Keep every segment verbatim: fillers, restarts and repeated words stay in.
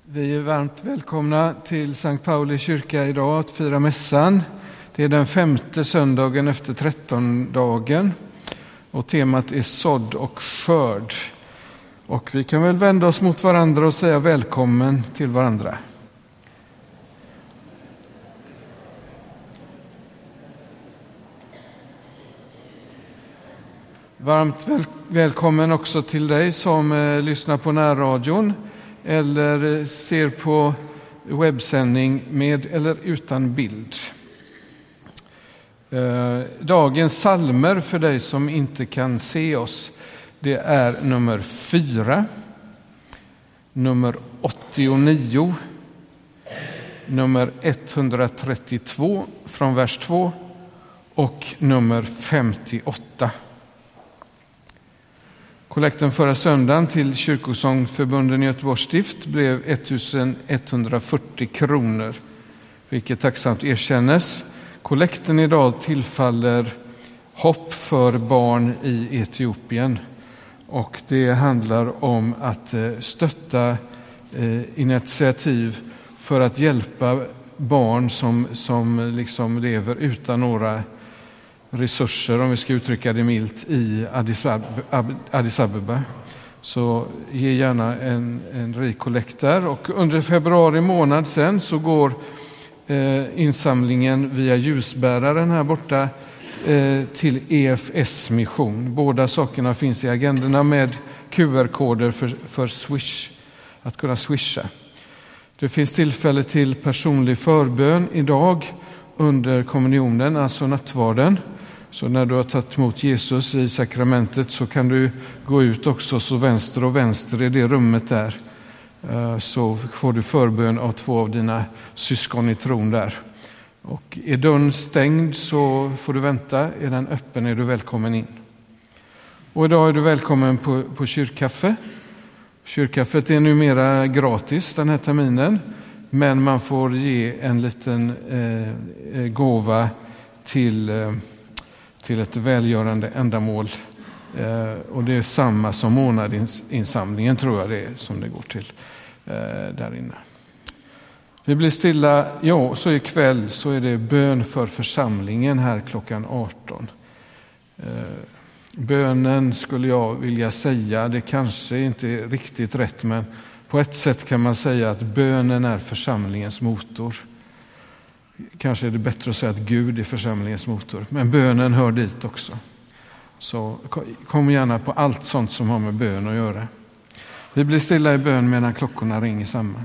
Vi är varmt välkomna till Sankt Pauli kyrka idag att fira mässan. Det är den femte söndagen efter trettondagen och temat är sådd och skörd. Och vi kan väl vända oss mot varandra och säga välkommen till varandra. Varmt väl, välkommen också till dig som eh, lyssnar på närradion eller ser på webbsändning med eller utan bild. Eh, dagens psalmer för dig som inte kan se oss, det är nummer fyra, nummer åttionio, nummer etthundratrettiotvå från vers två och nummer femtioåtta. Kollekten förra söndagen till Kyrkosångförbunden i Göteborgs stift blev ettusenetthundrafyrtio kronor, vilket tacksamt erkännes. Kollekten idag tillfaller Hopp för barn i Etiopien, och det handlar om att stötta initiativ för att hjälpa barn som, som liksom lever utan några resurser, om vi ska uttrycka det milt, i Addis Abeba. Så ge gärna en, en rik kollekt där. Och under februari månad sen så går eh, insamlingen via ljusbäraren här borta eh, till E F S mission. Båda sakerna finns i agendorna med Q R-koder för, för Swish, att kunna swisha. Det finns tillfälle till personlig förbön idag under kommunionen, alltså nattvarden. Så när du har tagit emot Jesus i sakramentet så kan du gå ut också, så vänster och vänster i det rummet där. Så får du förbön av två av dina syskon i tron där. Och är dörren stängd så får du vänta. Är den öppen är du välkommen in. Och idag är du välkommen på, på kyrkkaffe. Kyrkkaffet är numera gratis den här terminen. Men man får ge en liten eh, gåva till... Eh, till ett välgörande ändamål. Eh, och det är samma som månadinsamlingen, tror jag det är, som det går till eh, där inne. Vi blir stilla. Ja, så ikväll så är det bön för församlingen här klockan arton. Eh, bönen skulle jag vilja säga, det kanske inte är riktigt rätt, men på ett sätt kan man säga att bönen är församlingens motor. Kanske är det bättre att säga att Gud är församlingens motor. Men bönen hör dit också. Så kom gärna på allt sånt som har med bön att göra. Vi blir stilla i bön medan klockorna ringer samman.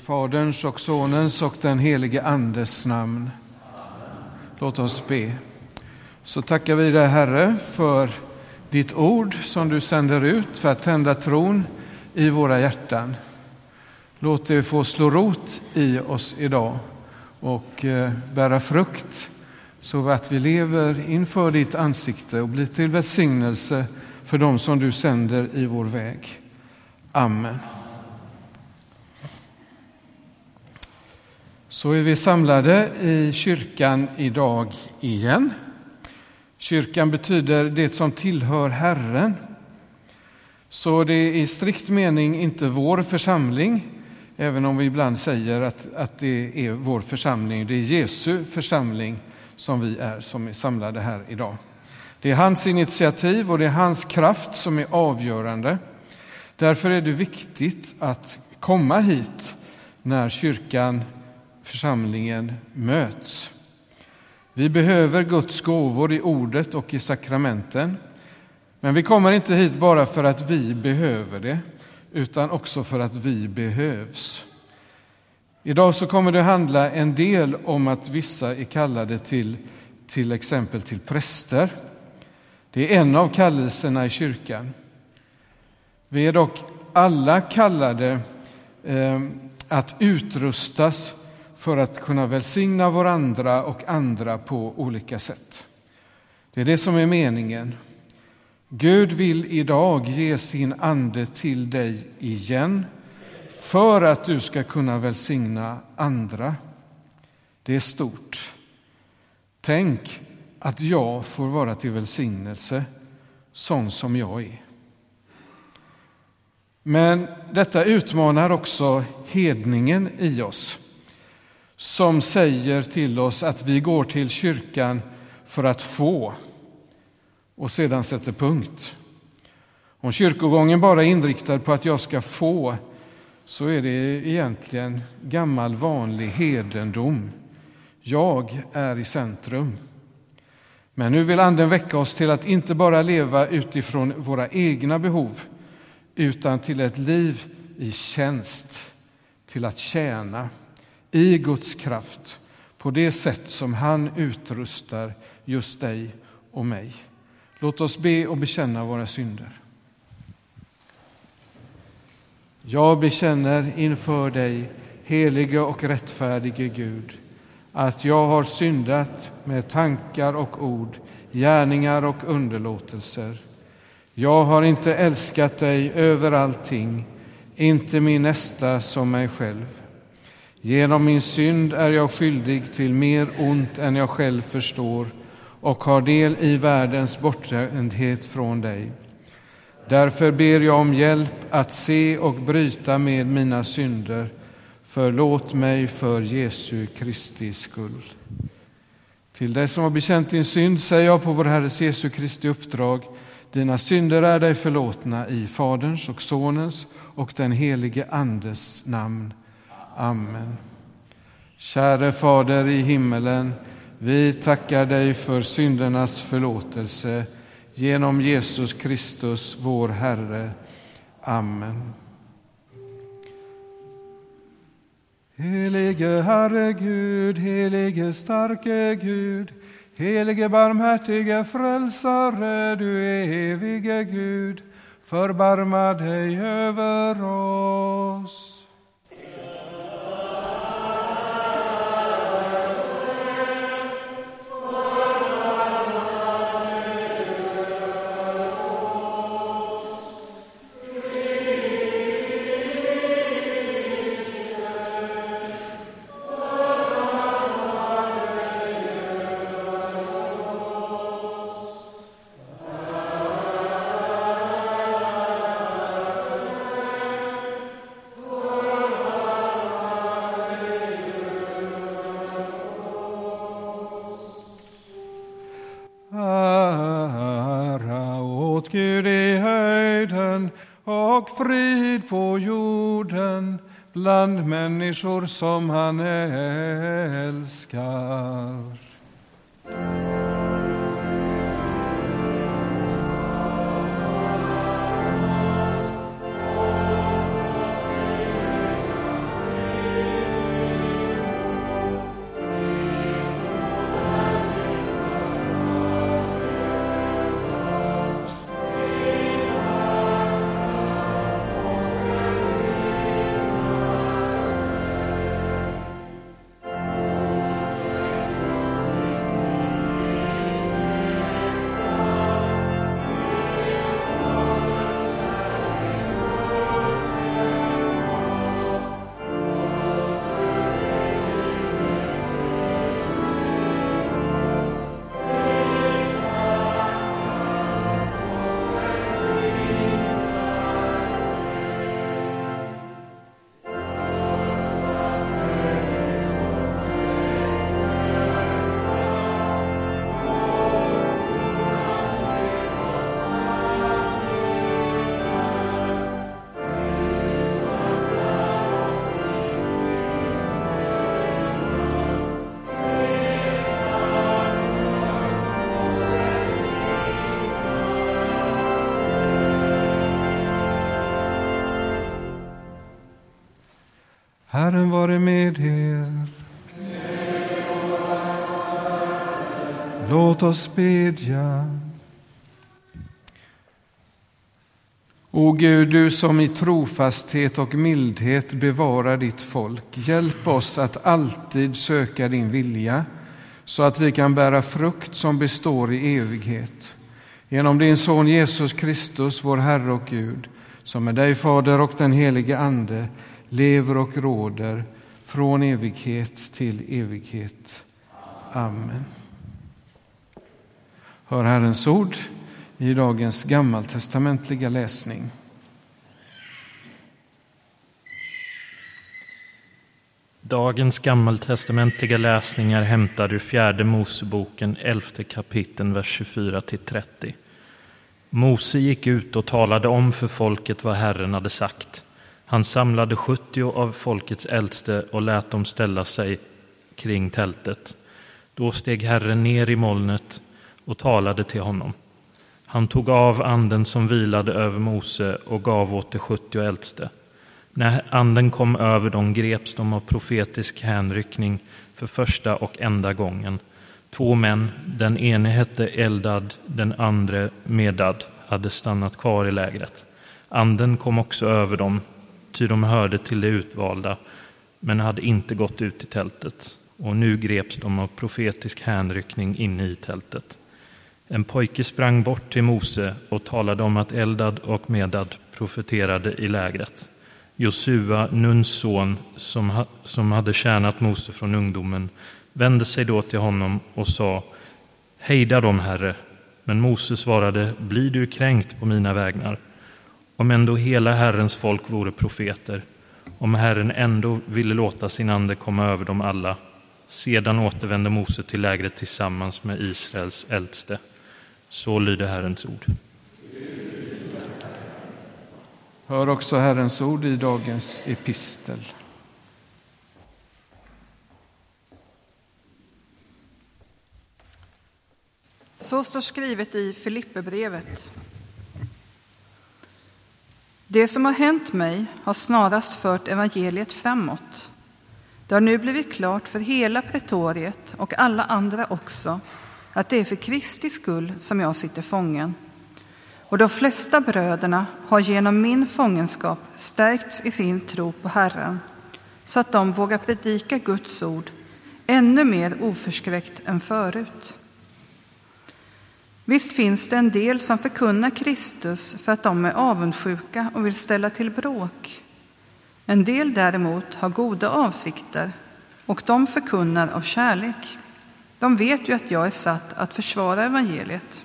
Faderns och Sonens och den helige Andes namn. Låt oss be. Så tackar vi dig, Herre, för ditt ord som du sänder ut för att tända tron i våra hjärtan. Låt det få slå rot i oss idag och bära frukt så att vi lever inför ditt ansikte och blir till välsignelse för dem som du sänder i vår väg. Amen. Så är vi samlade i kyrkan idag igen. Kyrkan betyder det som tillhör Herren. Så det är i strikt mening inte vår församling, även om vi ibland säger att, att det är vår församling. Det är Jesu församling som vi är, som är samlade här idag. Det är hans initiativ och det är hans kraft som är avgörande. Därför är det viktigt att komma hit när kyrkan, församlingen, möts. Vi behöver Guds gåvor i ordet och i sakramenten. Men vi kommer inte hit bara för att vi behöver det, utan också för att vi behövs. Idag så kommer det handla en del om att vissa är kallade till, till exempel till präster. Det är en av kallelserna i kyrkan. Vi är dock alla kallade eh, att utrustas för att kunna välsigna varandra och andra på olika sätt. Det är det som är meningen. Gud vill idag ge sin ande till dig igen för att du ska kunna välsigna andra. Det är stort. Tänk att jag får vara till välsignelse sån som jag är. Men detta utmanar också hedningen i oss, som säger till oss att vi går till kyrkan för att få och sedan sätter punkt. Om kyrkogången bara är inriktad på att jag ska få, så är det egentligen gammal vanlig hedendom. Jag är i centrum. Men nu vill Anden väcka oss till att inte bara leva utifrån våra egna behov, utan till ett liv i tjänst, till att tjäna i Guds kraft på det sätt som han utrustar just dig och mig. Låt oss be och bekänna våra synder. Jag bekänner inför dig, helige och rättfärdige Gud, att jag har syndat med tankar och ord, gärningar och underlåtelser. Jag har inte älskat dig över allting, inte min nästa som mig själv. Genom min synd är jag skyldig till mer ont än jag själv förstår och har del i världens bortvändhet från dig. Därför ber jag om hjälp att se och bryta med mina synder. Förlåt mig för Jesu Kristi skull. Till dig som har bekänt din synd säger jag på vår Herres Jesu Kristi uppdrag: dina synder är dig förlåtna i Faderns och Sonens och den helige Andes namn. Amen. Käre Fader i himmelen, vi tackar dig för syndernas förlåtelse genom Jesus Kristus, vår Herre. Amen. Helige Herre Gud, helige starke Gud, helige barmhärtige frälsare, du evige Gud, förbarma dig över oss. Gud i höjden och frid på jorden bland människor som han älskar. Herren vare med er. Låt oss bedja. O Gud, du som i trofasthet och mildhet bevarar ditt folk, hjälp oss att alltid söka din vilja, så att vi kan bära frukt som består i evighet. Genom din son Jesus Kristus, vår Herre och Gud, som med dig Fader och den helige Ande lever och råder från evighet till evighet. Amen. Hör Herrens ord i dagens gammaltestamentliga läsning. Dagens gammaltestamentliga läsningar hämtar ur fjärde Moseboken, elfte kapiteln, vers tjugofyra till trettio. Mose gick ut och talade om för folket vad Herren hade sagt. Han samlade sjuttio av folkets äldste och lät dem ställa sig kring tältet. Då steg Herren ner i molnet och talade till honom. Han tog av anden som vilade över Mose och gav åt de sjuttio äldste. När anden kom över dem greps de av profetisk hänryckning för första och enda gången. Två män, den ene hette Eldad, den andra Medad, hade stannat kvar i lägret. Anden kom också över dem, ty de hörde till de utvalda, men hade inte gått ut i tältet. Och nu greps de av profetisk hänryckning inne i tältet. En pojke sprang bort till Mose och talade om att Eldad och Medad profeterade i lägret. Josua, Nuns son, som, ha, som hade tjänat Mose från ungdomen, vände sig då till honom och sa: hejda dem, Herre. Men Mose svarade: blir du kränkt på mina vägnar? Om ändå hela Herrens folk vore profeter, om Herren ändå ville låta sin ande komma över dem alla. Sedan återvände Mose till lägret tillsammans med Israels äldste. Så lyder Herrens ord. Hör också Herrens ord i dagens epistel. Så står skrivet i Filipperbrevet. Det som har hänt mig har snarast fört evangeliet framåt. Det har nu blivit klart för hela pretoriet och alla andra också att det är för Kristi skull som jag sitter fången. Och de flesta bröderna har genom min fångenskap stärkts i sin tro på Herren, så att de vågar predika Guds ord ännu mer oförskräckt än förut. Visst finns det en del som förkunnar Kristus för att de är avundsjuka och vill ställa till bråk. En del däremot har goda avsikter, och de förkunnar av kärlek. De vet ju att jag är satt att försvara evangeliet.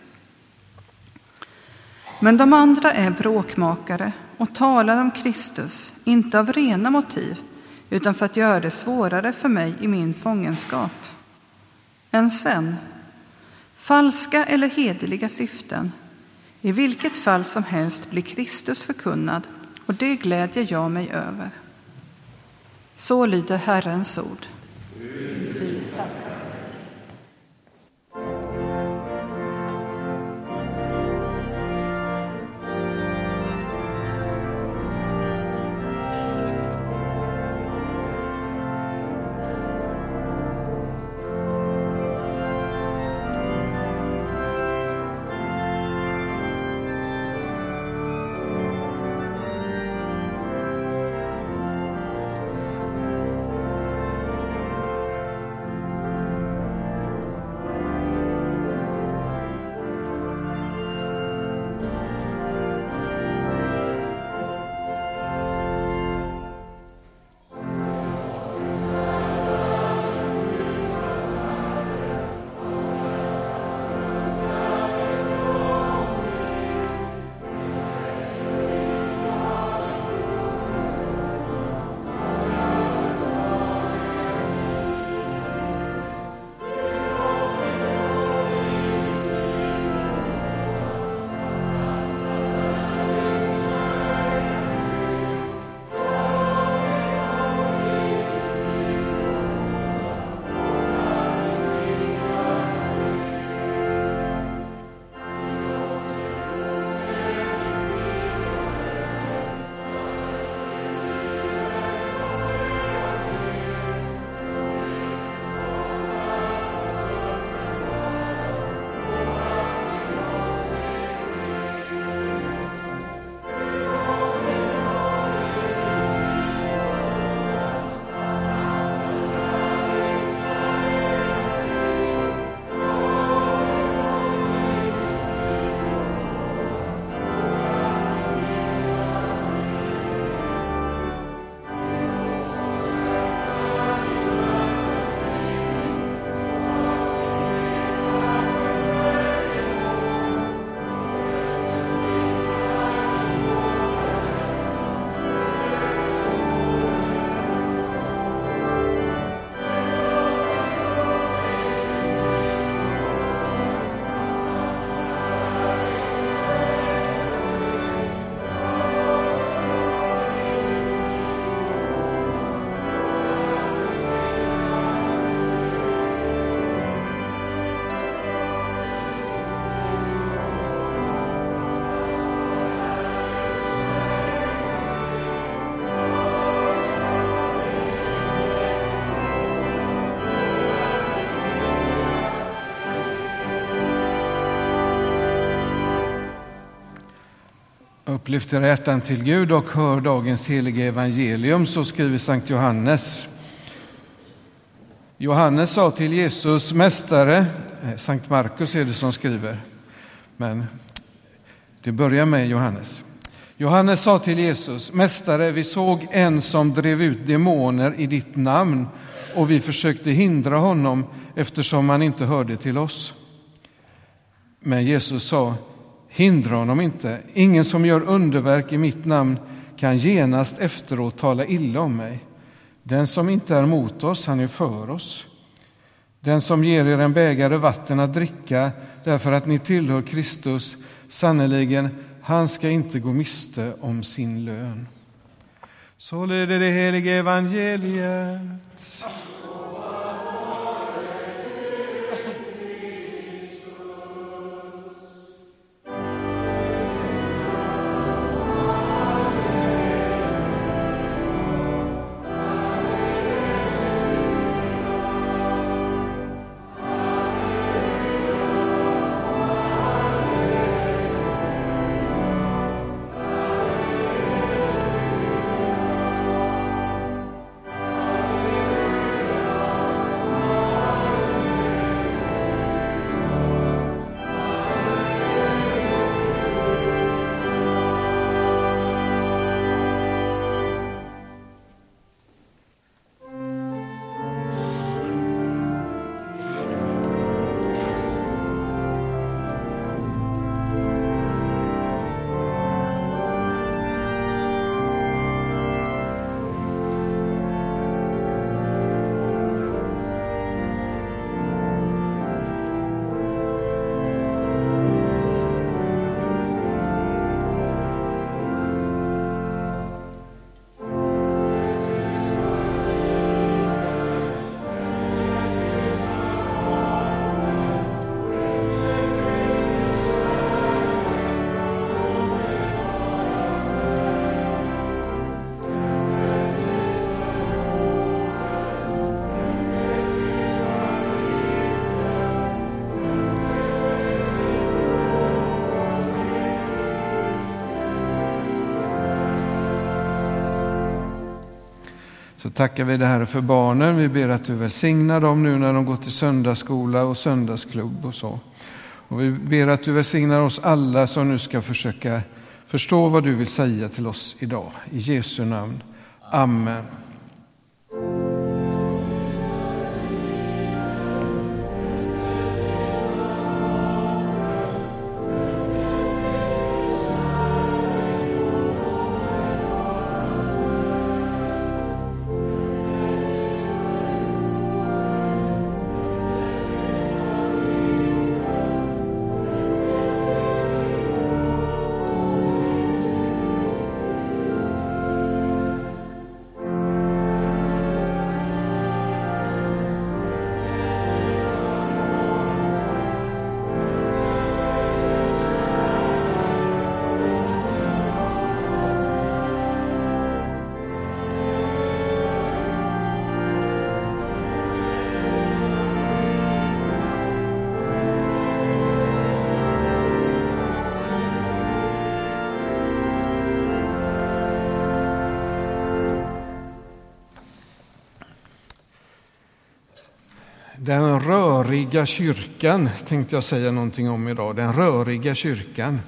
Men de andra är bråkmakare och talar om Kristus, inte av rena motiv, utan för att göra det svårare för mig i min fångenskap. Än sen, falska eller hederliga syften, i vilket fall som helst blir Kristus förkunnad, och det glädjer jag mig över. Så lyder Herrens ord. Upplyft era hjärtan till Gud och hör dagens heliga evangelium, så skriver Sankt Johannes. Johannes sa till Jesus, mästare, Sankt Markus är det som skriver, men det börjar med Johannes. Johannes sa till Jesus, mästare, vi såg en som drev ut demoner i ditt namn och vi försökte hindra honom eftersom han inte hörde till oss. Men Jesus sa, hindra honom inte. Ingen som gör underverk i mitt namn kan genast efteråt tala illa om mig. Den som inte är mot oss, han är för oss. Den som ger er en bägare vatten att dricka därför att ni tillhör Kristus, sannoliken, han ska inte gå miste om sin lön. Så lyder det heliga evangeliet. Så tackar vi det här för barnen. Vi ber att du välsignar dem nu när de går till söndagsskola och söndagsklubb och så. Och vi ber att du välsignar oss alla som nu ska försöka förstå vad du vill säga till oss idag. I Jesu namn. Amen. Den röriga kyrkan tänkte jag säga någonting om idag. Den röriga kyrkan.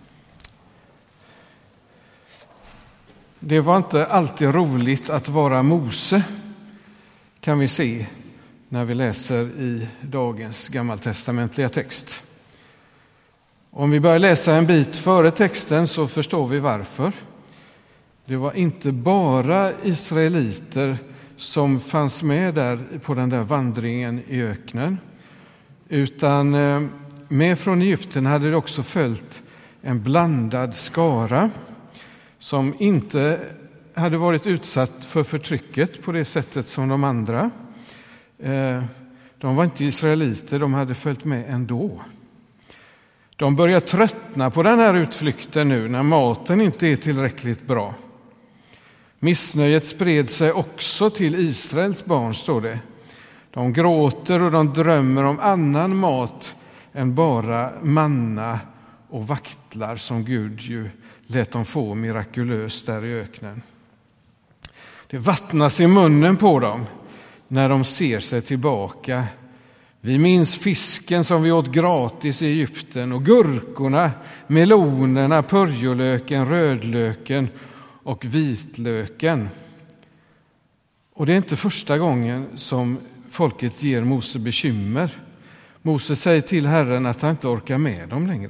Det var inte alltid roligt att vara Mose, kan vi se när vi läser i dagens gammaltestamentliga text. Om vi börjar läsa en bit före texten så förstår vi varför. Det var inte bara israeliter som fanns med där på den där vandringen i öknen, utan med från Egypten hade det också följt en blandad skara som inte hade varit utsatt för förtrycket på det sättet som de andra. De var inte israeliter, de hade följt med ändå. De börjar tröttna på den här utflykten nu när maten inte är tillräckligt bra. Missnöjet spred sig också till Israels barn, står det. De gråter och de drömmer om annan mat än bara manna och vaktlar som Gud ju lät dem få mirakulöst där i öknen. Det vattnas i munnen på dem när de ser sig tillbaka. Vi minns fisken som vi åt gratis i Egypten och gurkorna, melonerna, purjolöken, rödlöken och vitlöken. Och det är inte första gången som folket ger Mose bekymmer. Mose säger till Herren att han inte orkar med dem längre.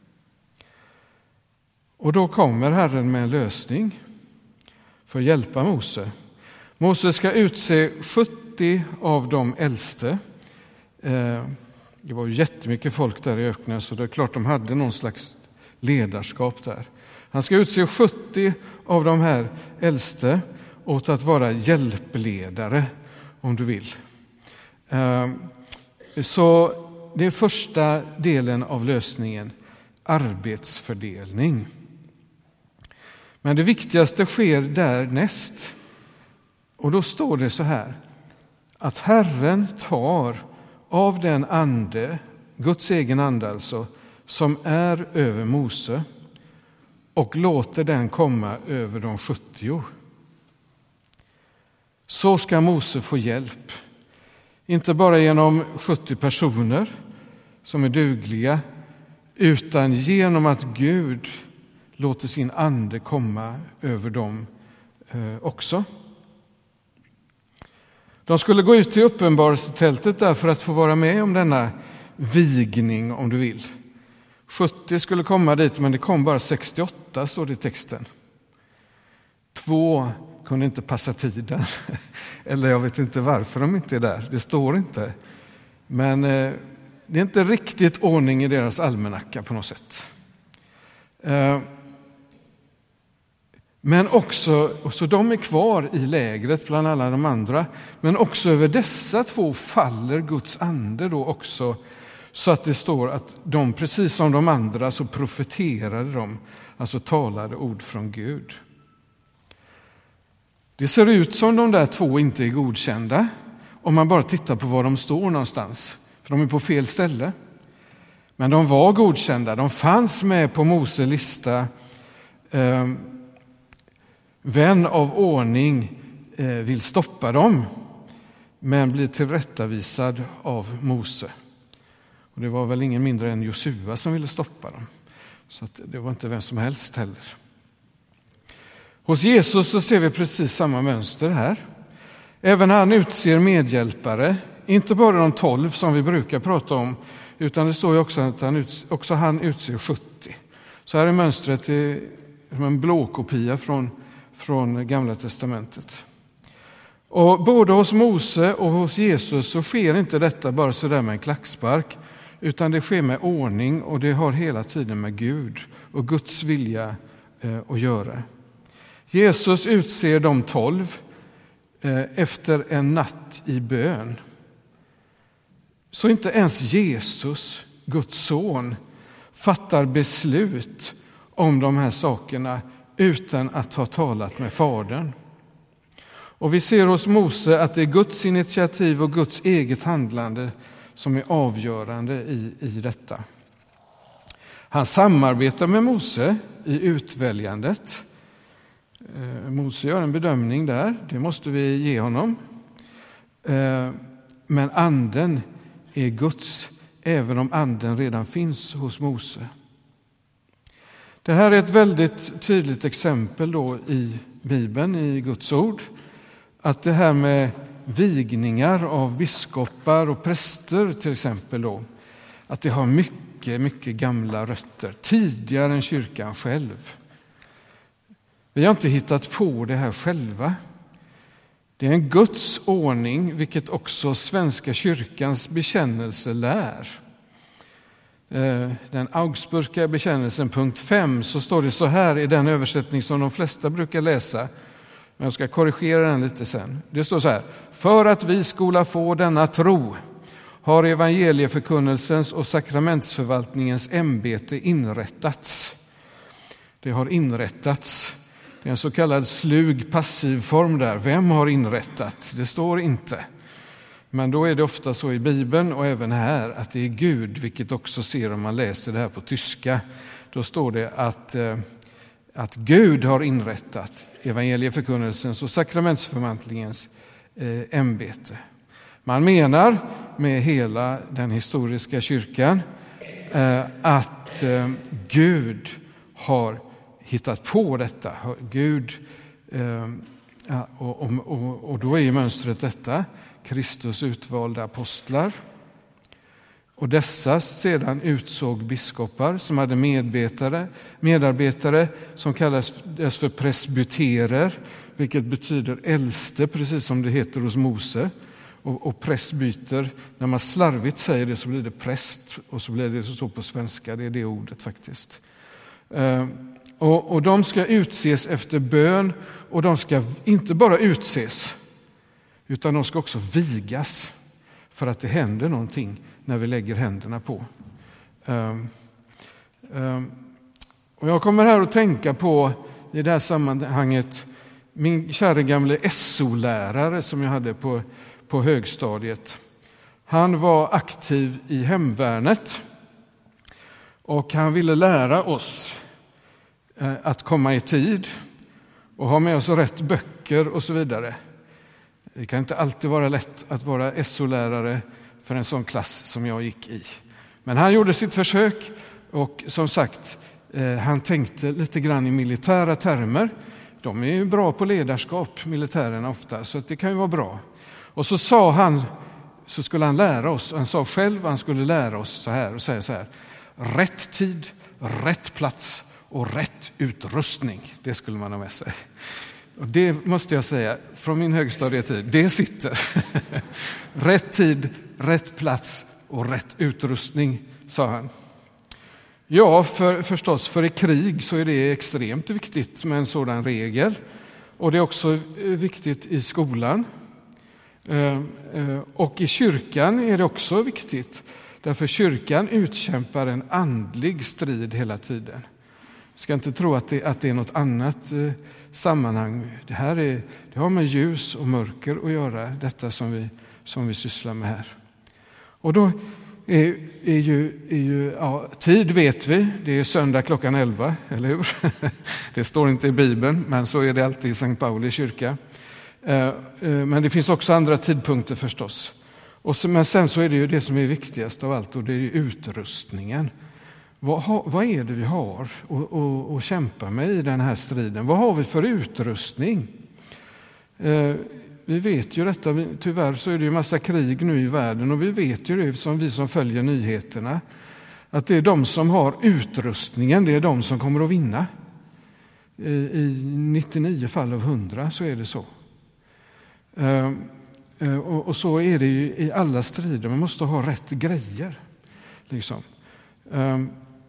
Och då kommer Herren med en lösning för att hjälpa Mose. Mose ska utse sjuttio av de äldste. Det var ju jättemycket folk där i öknen, så det är klart de hade någon slags ledarskap där. Han ska utse sjuttio av de här äldste åt att vara hjälpledare, om du vill. Så det är första delen av lösningen, arbetsfördelning. Men det viktigaste sker därnäst. Och då står det så här, att Herren tar av den ande, Guds egen ande alltså, som är över Mose och låter den komma över de sjuttio. Så ska Mose få hjälp. Inte bara genom sjuttio personer som är dugliga, utan genom att Gud låter sin ande komma över dem också. De skulle gå ut till uppenbarelsetältet där för att få vara med om denna vigning, om du vill. sjuttio skulle komma dit, men det kom bara sextioåtta, står det i texten. Två kunde inte passa tiden. Eller jag vet inte varför de inte är där. Det står inte. Men eh, det är inte riktigt ordning i deras almanacka på något sätt. Eh, men också, och så de är kvar i lägret bland alla de andra. Men också över dessa två faller Guds ande då också. Så att det står att de, precis som de andra, så profeterade de. Alltså talade ord från Gud. Det ser ut som de där två inte är godkända om man bara tittar på var de står någonstans. För de är på fel ställe. Men de var godkända. De fanns med på Mose lista. Eh, vän av ordning eh, vill stoppa dem, men blir tillrättavisad av Mose. Och det var väl ingen mindre än Josua som ville stoppa dem. Så att det var inte vem som helst heller. Hos Jesus så ser vi precis samma mönster här. Även han utser medhjälpare. Inte bara de tolv som vi brukar prata om, utan det står ju också att han, uts- också han utser sjuttio. Så här är mönstret i, en blåkopia från, från Gamla testamentet. Och både hos Mose och hos Jesus så sker inte detta bara så där med en klackspark, utan det sker med ordning, och det har hela tiden med Gud och Guds vilja eh, att göra. Jesus utser de tolv eh, efter en natt i bön. Så inte ens Jesus, Guds son, fattar beslut om de här sakerna utan att ha talat med Fadern. Och vi ser hos Mose att det är Guds initiativ och Guds eget handlande som är avgörande i, i detta. Han samarbetar med Mose i utväljandet. Eh, Mose gör en bedömning där, det måste vi ge honom. Eh, men anden är Guds, även om anden redan finns hos Mose. Det här är ett väldigt tydligt exempel då i Bibeln, i Guds ord. Att det här med vigningar av biskopar och präster till exempel då, att det har mycket, mycket gamla rötter, tidigare än kyrkan själv. Vi har inte hittat på det här själva. Det är en Guds ordning, vilket också Svenska kyrkans bekännelse lär. Den Augsburgska bekännelsen, punkt fem, så står det så här i den översättning som de flesta brukar läsa. Men jag ska korrigera den lite sen. Det står så här: för att vi skola få denna tro har evangelieförkunnelsens och sakramentsförvaltningens ämbete inrättats. Det har inrättats. Det är en så kallad slug passiv form där. Vem har inrättat? Det står inte. Men då är det ofta så i Bibeln och även här att det är Gud, vilket också ser om man läser det här på tyska. Då står det att, att Gud har inrättat evangelieförkunnelsens och sakramentsförvaltningens ämbete. Man menar med hela den historiska kyrkan att Gud har hittat på detta. Gud, och, och, och då är mönstret detta: Kristus utvalda apostlar. Och dessa sedan utsåg biskopar som hade medarbetare, medarbetare som kallas för presbyterer, vilket betyder äldste, precis som det heter hos Mose. Och, och presbyter, när man slarvigt säger det så blir det präst, och så blir det så på svenska, det är det ordet faktiskt. Uh, och, och de ska utses efter bön, och de ska inte bara utses, utan de ska också vigas, för att det händer någonting när vi lägger händerna på. Uh, uh, och jag kommer här att tänka på, i det här sammanhanget, min kära gamle S O-lärare som jag hade på på högstadiet. Han var aktiv i hemvärnet och han ville lära oss att komma i tid och ha med oss rätt böcker och så vidare. Det kan inte alltid vara lätt att vara S O-lärare för en sån klass som jag gick i. Men han gjorde sitt försök, och som sagt, han tänkte lite grann i militära termer. De är ju bra på ledarskap, militärerna ofta, så det kan ju vara bra. Och så sa han, så skulle han lära oss, han sa själv han skulle lära oss så här och säga så här: rätt tid, rätt plats och rätt utrustning. Det skulle man ha med sig. Och det måste jag säga, från min högstadietid, det sitter. Rätt tid, rätt plats och rätt utrustning, sa han. Ja, för, förstås, för i krig så är det extremt viktigt med en sådan regel. Och det är också viktigt i skolan. Och i kyrkan är det också viktigt, därför kyrkan utkämpar en andlig strid hela tiden. Jag ska inte tro att det, att det är något annat sammanhang. Det här är, det har med ljus och mörker att göra, detta som vi, som vi sysslar med här. Och då är, är ju, är ju ja, tid vet vi, det är söndag klockan elva, eller hur? Det står inte i Bibeln, men så är det alltid i Sankt Pauli kyrka. Men det finns också andra tidpunkter förstås. Och så, men sen så är det ju det som är viktigast av allt, och det är ju utrustningen. Vad, ha, vad är det vi har att, att, att kämpa med i den här striden? Vad har vi för utrustning? Eh, vi vet ju detta, vi, tyvärr så är det ju massa krig nu i världen, och vi vet ju det som vi som följer nyheterna, att det är de som har utrustningen, det är de som kommer att vinna. I, i nittionio fall av hundra så är det så. Uh, uh, och, och så är det ju i alla strider. Man måste ha rätt grejer. Liksom. Uh,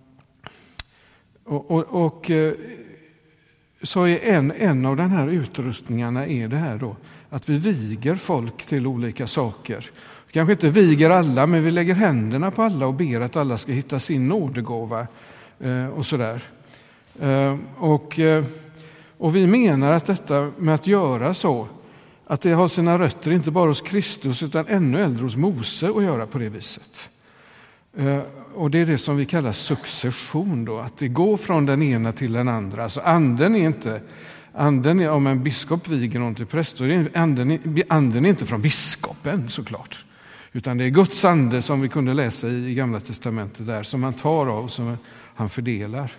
och och, och uh, så är en, en av den här utrustningarna är det här då, att vi viger folk till olika saker. Vi kanske inte viger alla, men vi lägger händerna på alla och ber att alla ska hitta sin nådegåva uh, och sådär. Uh, och, uh, och vi menar att detta med att göra så, att det har sina rötter inte bara hos Kristus utan ännu äldre hos Mose att göra på det viset. Och det är det som vi kallar succession då, att det går från den ena till den andra. Alltså anden är inte, anden är, om en biskop viger någon till präst, så är anden, anden är inte från biskopen såklart. Utan det är Guds ande som vi kunde läsa i, i Gamla testamentet där, som han tar av och som han fördelar.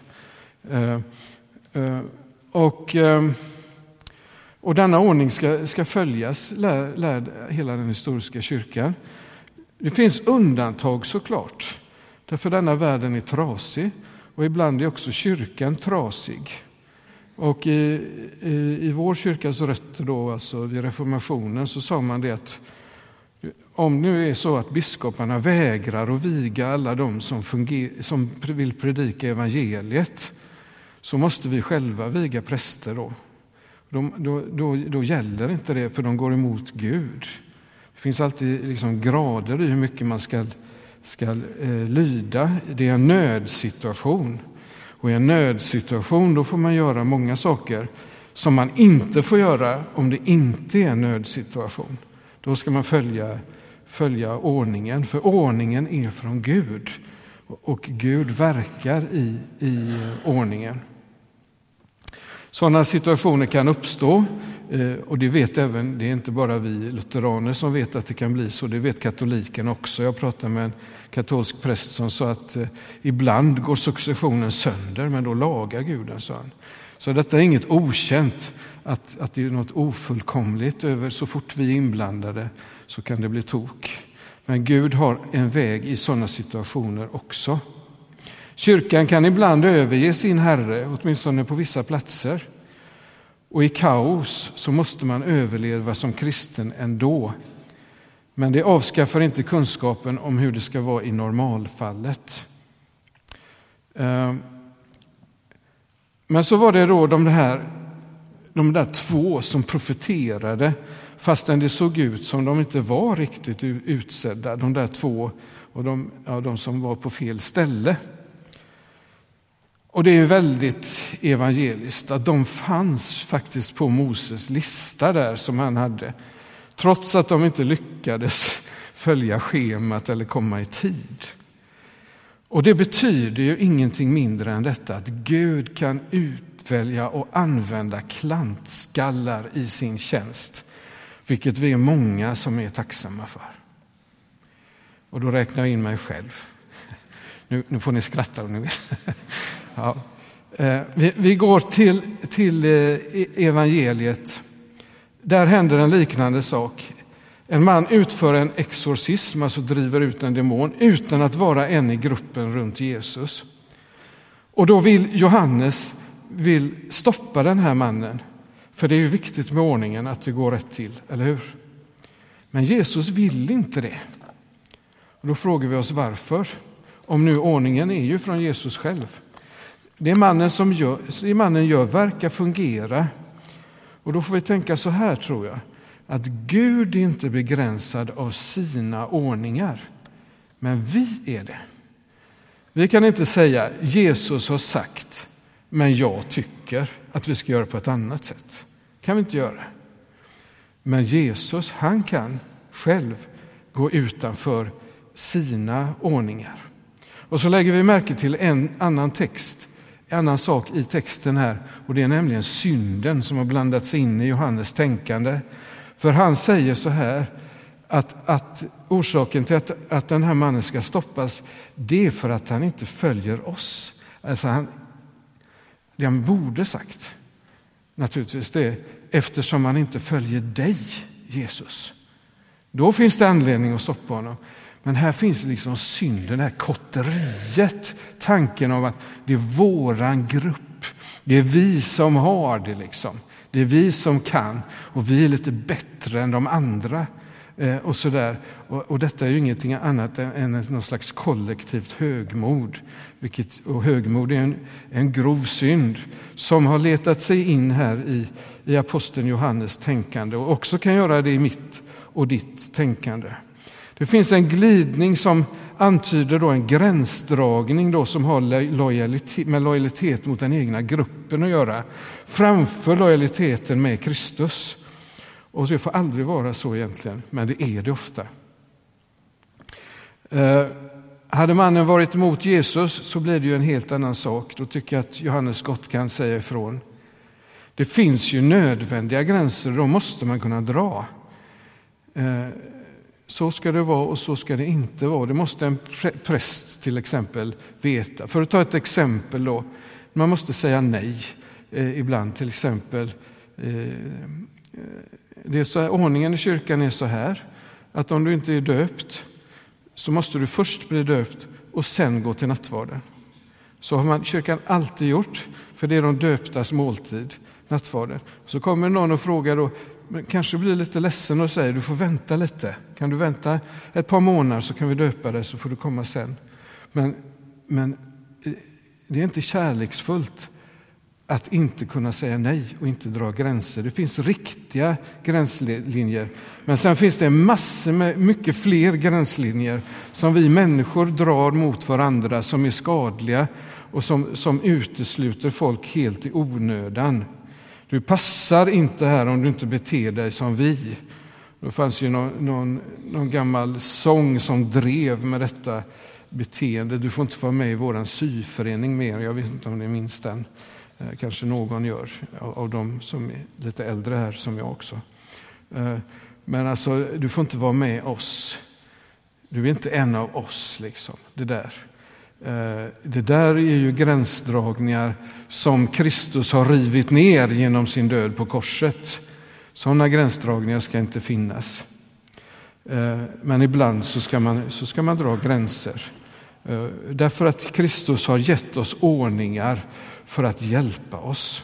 Och... Och denna ordning ska, ska följas, lär, lär hela den historiska kyrkan. Det finns undantag såklart, därför denna världen är trasig, och ibland är också kyrkan trasig. Och i, i, i vår kyrkas rötter då, alltså vid reformationen, så sa man det att om nu är så att biskoparna vägrar att viga alla de som, funger, som vill predika evangeliet, så måste vi själva viga präster då. Då, då, då, då gäller inte det, för de går emot Gud. Det finns alltid liksom grader i hur mycket man ska, ska eh, lyda. Det är en nödsituation. Och i en nödsituation då får man göra många saker som man inte får göra om det inte är en nödsituation. Då ska man följa, följa ordningen, för ordningen är från Gud och Gud verkar i, i ordningen. Sådana situationer kan uppstå och det vet även, det är inte bara vi lutheraner som vet att det kan bli så, det vet katoliken också. Jag pratade med en katolsk präst som sa att ibland går successionen sönder, men då lagar Gud den, sa han. Så detta är inget okänt, att, att det är något ofullkomligt över, så fort vi är inblandade så kan det bli tok. Men Gud har en väg i sådana situationer också. Kyrkan kan ibland överge sin herre, åtminstone på vissa platser. Och i kaos så måste man överleva som kristen ändå. Men det avskaffar inte kunskapen om hur det ska vara i normalfallet. Men så var det då de här, de där två som profeterade, fastän det såg ut som de inte var riktigt utsedda. De där två och de, ja, de som var på fel ställe. Och det är ju väldigt evangeliskt att de fanns faktiskt på Moses lista där som han hade. Trots att de inte lyckades följa schemat eller komma i tid. Och det betyder ju ingenting mindre än detta, att Gud kan utvälja och använda klantskallar i sin tjänst. Vilket vi är många som är tacksamma för. Och då räknar jag in mig själv. Nu, nu får ni skratta om ni vill. Ja. Vi, vi går till, till evangeliet. Där händer en liknande sak. En man utför en exorcism, alltså driver ut en demon, utan att vara en i gruppen runt Jesus. Och då vill Johannes vill stoppa den här mannen. För det är ju viktigt med ordningen att det går rätt till, eller hur? Men Jesus vill inte det. Och då frågar vi oss varför. Om nu ordningen är ju från Jesus själv. Det är mannen som gör, det mannen gör verkar fungera. Och då får vi tänka så här, tror jag. Att Gud är inte begränsad av sina ordningar. Men vi är det. Vi kan inte säga Jesus har sagt, men jag tycker att vi ska göra på ett annat sätt. Kan vi inte göra. Men Jesus, han kan själv gå utanför sina ordningar. Och så lägger vi märke till en annan text, en annan sak i texten här. Och det är nämligen synden som har blandats in i Johannes tänkande. För han säger så här, att, att orsaken till att, att den här mannen ska stoppas, det är för att han inte följer oss. Alltså han, det han borde sagt, naturligtvis det, eftersom han inte följer dig, Jesus. Då finns det anledning att stoppa honom. Men här finns liksom synden, det här kotteriet, tanken om att det är våran grupp. Det är vi som har det liksom. Det är vi som kan och vi är lite bättre än de andra eh, och sådär. Och, och detta är ju ingenting annat än, än någon slags kollektivt högmod. Vilket, och högmod är en, en grov synd som har letat sig in här i, i aposteln Johannes tänkande och också kan göra det i mitt och ditt tänkande. Det finns en glidning som antyder då en gränsdragning då som har lojalitet, med lojalitet mot den egna gruppen att göra framför lojaliteten med Kristus. Och det får aldrig vara så egentligen, men det är det ofta. Eh, hade mannen varit emot Jesus så blir det ju en helt annan sak. Då tycker jag att Johannes gott kan säga ifrån. Det finns ju nödvändiga gränser, då måste man kunna dra. Eh, Så ska det vara och så ska det inte vara. Det måste en präst till exempel veta. För att ta ett exempel då. Man måste säga nej eh, ibland till exempel. Eh, det är så här, ordningen i kyrkan är så här. Att om du inte är döpt så måste du först bli döpt och sen gå till nattvarden. Så har man kyrkan alltid gjort. För det är de döptas måltid, nattvarden. Så kommer någon och frågar då. Men kanske blir lite ledsen och säger du får vänta lite. Kan du vänta ett par månader så kan vi döpa dig så får du komma sen. Men, men det är inte kärleksfullt att inte kunna säga nej och inte dra gränser. Det finns riktiga gränslinjer. Men sen finns det massor med mycket fler gränslinjer som vi människor drar mot varandra som är skadliga och som, som utesluter folk helt i onödan. Du passar inte här om du inte beter dig som vi. Det fanns ju någon, någon, någon gammal sång som drev med detta beteende. Du får inte vara med i våran syförening mer. Jag vet inte om ni minns den. Kanske någon gör av de som är lite äldre här som jag också. Men alltså, du får inte vara med oss. Du är inte en av oss liksom. Det där. Det där är ju gränsdragningar som Kristus har rivit ner genom sin död på korset. Sådana gränsdragningar ska inte finnas. Men ibland så ska man, så ska man dra gränser. Därför att Kristus har gett oss ordningar för att hjälpa oss.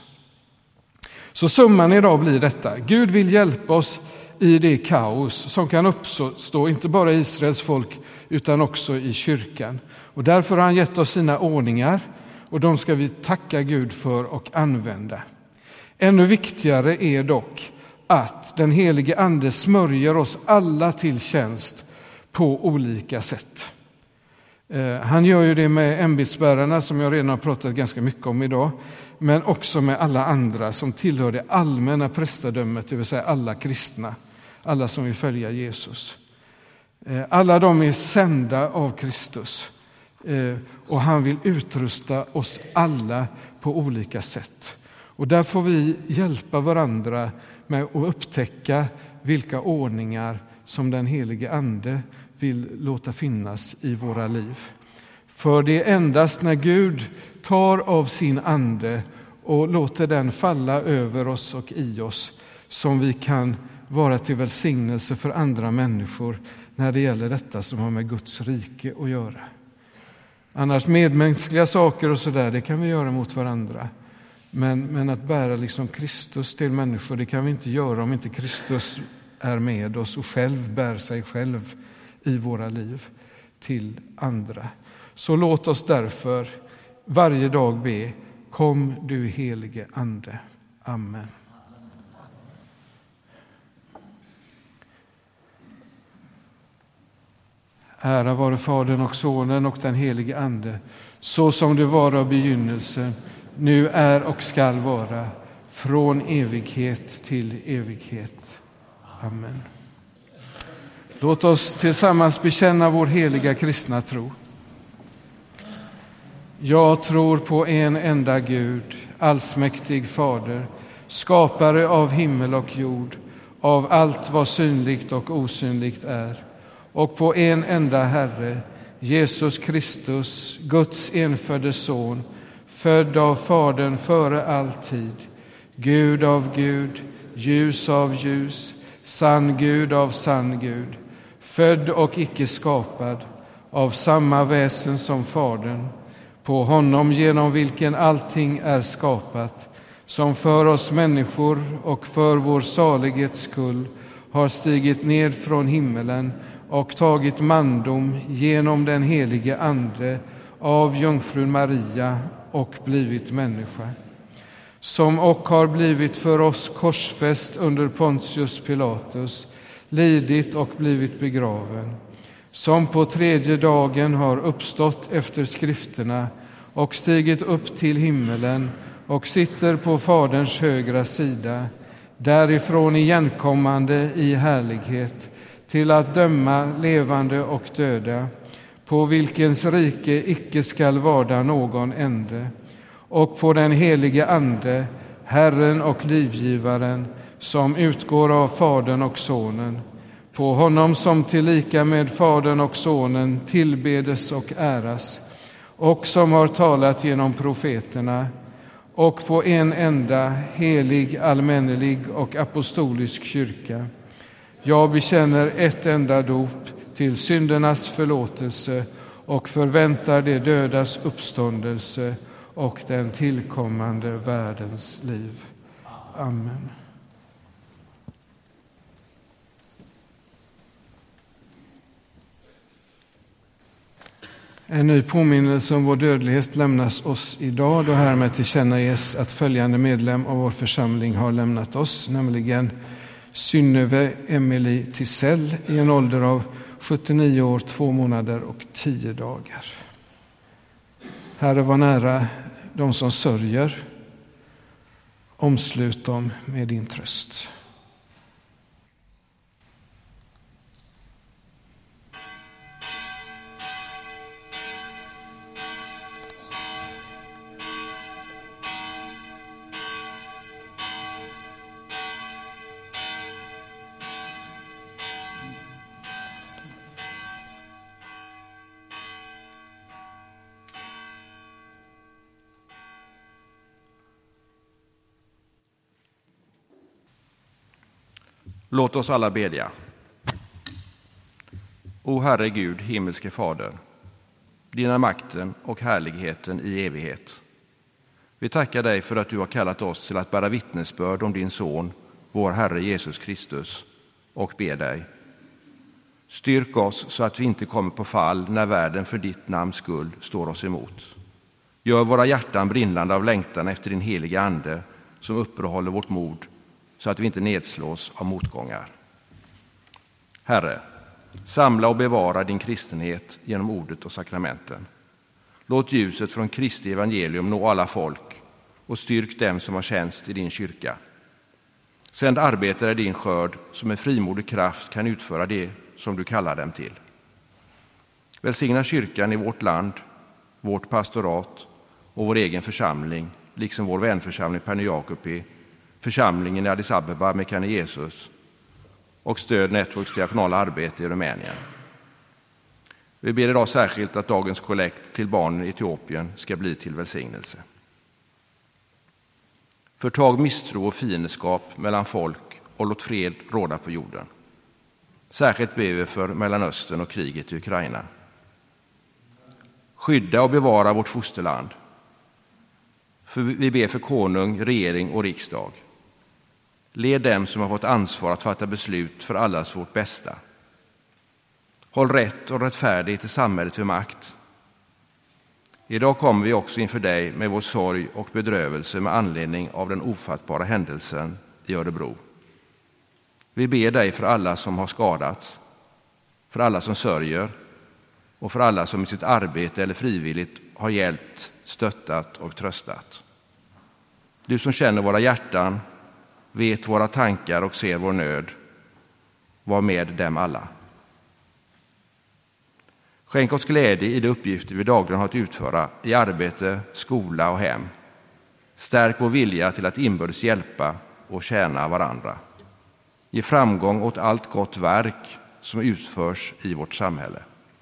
Så summan idag blir detta. Gud vill hjälpa oss i det kaos som kan uppstå, inte bara i Israels folk utan också i kyrkan. Och därför har han gett oss sina ordningar och de ska vi tacka Gud för och använda. Ännu viktigare är dock att den helige ande smörjer oss alla till tjänst på olika sätt. Han gör ju det med ämbetsbärarna som jag redan har pratat ganska mycket om idag, men också med alla andra som tillhör det allmänna prästadömet, det vill säga alla kristna, alla som vill följa Jesus. Alla de är sända av Kristus och han vill utrusta oss alla på olika sätt. Och där får vi hjälpa varandra med att upptäcka vilka ordningar som den helige ande vill låta finnas i våra liv. För det är endast när Gud tar av sin ande och låter den falla över oss och i oss som vi kan vara till välsignelse för andra människor när det gäller detta som har med Guds rike att göra. Annars medmänskliga saker och sådär, det kan vi göra mot varandra. Men, men att bära liksom Kristus till människor, det kan vi inte göra om inte Kristus är med oss och själv bär sig själv i våra liv till andra. Så låt oss därför varje dag be: kom du helige ande. Amen. Ära vare Fadern och Sonen och den helige ande, så som det var av begynnelsen, nu är och skall vara, från evighet till evighet. Amen. Låt oss tillsammans bekänna vår heliga kristna tro. Jag tror på en enda Gud, allsmäktig Fader, skapare av himmel och jord, av allt vad synligt och osynligt är, och på en enda Herre, Jesus Kristus, Guds enfödde son, född av Fadern före all tid, Gud av Gud, ljus av ljus, sann Gud av sann Gud, född och icke skapad, av samma väsen som Fadern, på honom genom vilken allting är skapat, som för oss människor och för vår salighets skull har stigit ned från himmelen och tagit mandom genom den helige ande av jungfrun Maria och blivit människa, som och har blivit för oss korsfäst under Pontius Pilatus, lidit och blivit begraven, som på tredje dagen har uppstått efter skrifterna och stigit upp till himmelen och sitter på Faderns högra sida, därifrån igenkommande i härlighet till att döma levande och döda, på vilkens rike icke skall varda någon ände, och på den helige ande, Herren och livgivaren, som utgår av Fadern och Sonen, på honom som tillika med Fadern och Sonen tillbedes och äras, och som har talat genom profeterna, och på en enda helig, allmännelig och apostolisk kyrka. Jag bekänner ett enda dop till syndernas förlåtelse och förväntar de dödas uppståndelse och den tillkommande världens liv. Amen. En ny påminnelse om vår dödlighet lämnas oss idag, då härmed tillkännages att följande medlem av vår församling har lämnat oss, nämligen Synnöve Emily Tisell i en ålder av sjuttionio år, två månader och tio dagar. Herre, var nära de som sörjer. Omslut dem med din tröst. Låt oss alla bedja. O Herre Gud, himmelske Fader, dina makten och härligheten i evighet. Vi tackar dig för att du har kallat oss till att bära vittnesbörd om din son, vår Herre Jesus Kristus, och ber dig. Styrk oss så att vi inte kommer på fall när världen för ditt namns skull står oss emot. Gör våra hjärtan brinnande av längtan efter din heliga ande som uppehåller vårt mod så att vi inte nedslås av motgångar. Herre, samla och bevara din kristenhet genom ordet och sakramenten. Låt ljuset från Kristi evangelium nå alla folk och styrk dem som har tjänst i din kyrka. Sänd arbetare din skörd som med frimodig kraft kan utföra det som du kallar dem till. Välsigna kyrkan i vårt land, vårt pastorat och vår egen församling, liksom vår vänförsamling Pärnu Jakupi, församlingen i Addis Abeba Mekane Jesus och Stöd Networks diakonala arbete i Rumänien. Vi ber idag särskilt att dagens kollekt till barnen i Etiopien ska bli till välsignelse. Förtag misstro och fiendskap mellan folk och låt fred råda på jorden. Särskilt ber vi för Mellanöstern och kriget i Ukraina. Skydda och bevara vårt fosterland. För vi ber för konung, regering och riksdag. Led dem som har fått ansvar att fatta beslut för allas vårt bästa. Håll rätt och rättfärdighet i samhället vid makt. Idag kommer vi också inför dig med vår sorg och bedrövelse med anledning av den ofattbara händelsen i Örebro. Vi ber dig för alla som har skadats, för alla som sörjer och för alla som i sitt arbete eller frivilligt har hjälpt, stöttat och tröstat. Du som känner våra hjärtan, vet våra tankar och ser vår nöd, var med dem alla. Skänk oss glädje i de uppgifter vi dagligen har att utföra i arbete, skola och hem. Stärk vår vilja till att inbördes hjälpa och tjäna varandra. Ge framgång åt allt gott verk som utförs i vårt samhälle.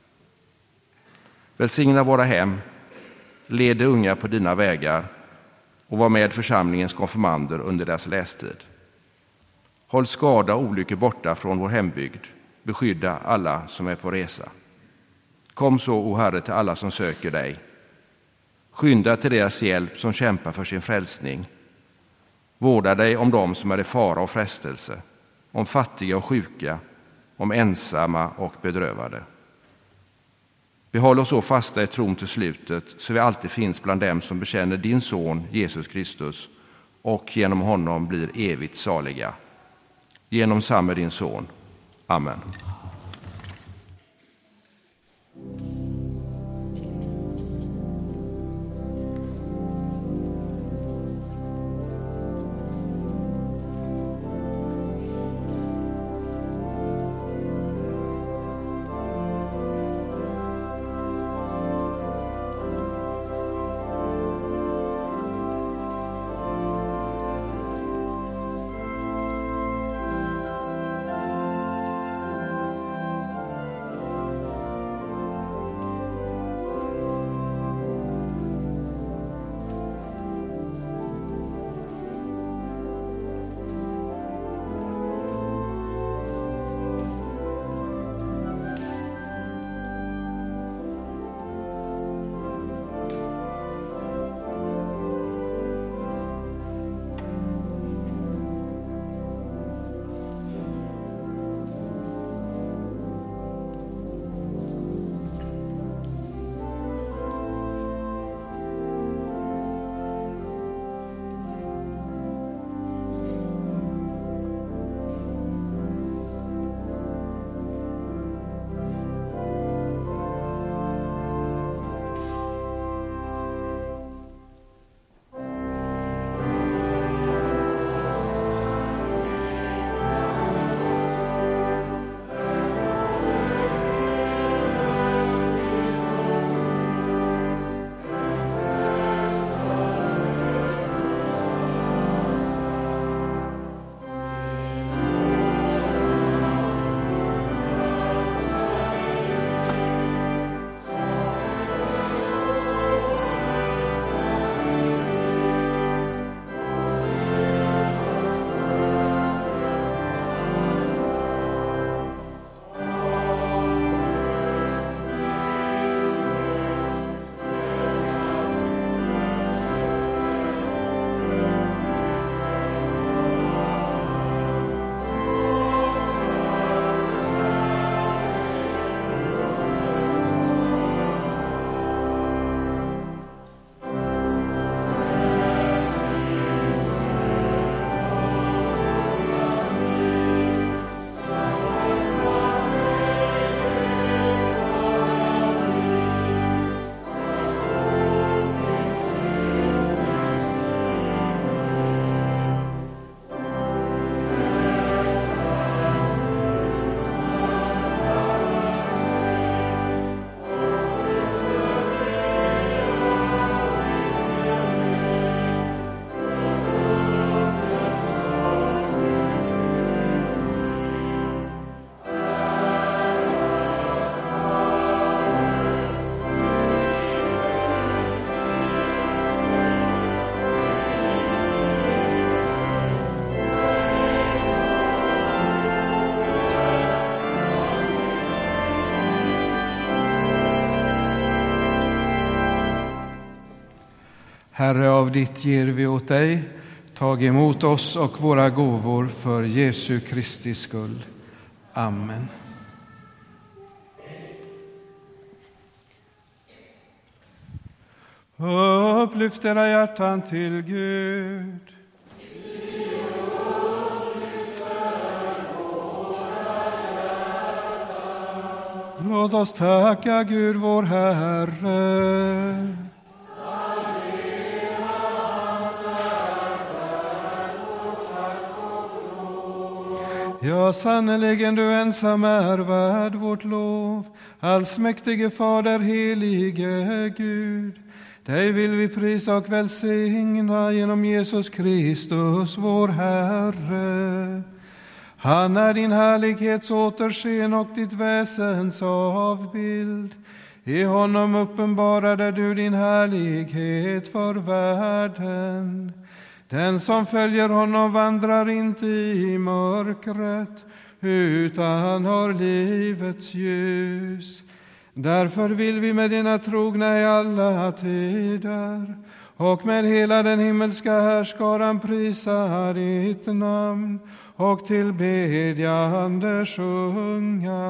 Välsigna våra hem, led de unga på dina vägar och var med församlingens konfirmander under deras lästid. Håll skada och olyckor borta från vår hembygd. Beskydda alla som är på resa. Kom så, o Herre, till alla som söker dig. Skynda till deras hjälp som kämpar för sin frälsning. Vårda dig om dem som är i fara och frestelse, om fattiga och sjuka, om ensamma och bedrövade. Behåll oss så fasta i tron till slutet så vi alltid finns bland dem som bekänner din son Jesus Kristus och genom honom blir evigt saliga. Genom samme din son. Amen. Herre, av ditt ger vi åt dig. Tag emot oss och våra gåvor för Jesu Kristi skull. Amen. Upplyft era hjärtan till Gud. Låt oss tacka Gud vår Herre. Ja, sannerligen du ensam är värd vårt lov, allsmäktige Fader, helige Gud. Dig vill vi prisa och välsigna genom Jesus Kristus, vår Herre. Han är din härlighets återsken och ditt väsens avbild. I honom uppenbarade du din härlighet för världen. Den som följer honom vandrar inte i mörkret, utan har livets ljus. Därför vill vi med dina trogna i alla tider och med hela den himmelska härskaran prisa ditt namn och tillbedjande sjunga.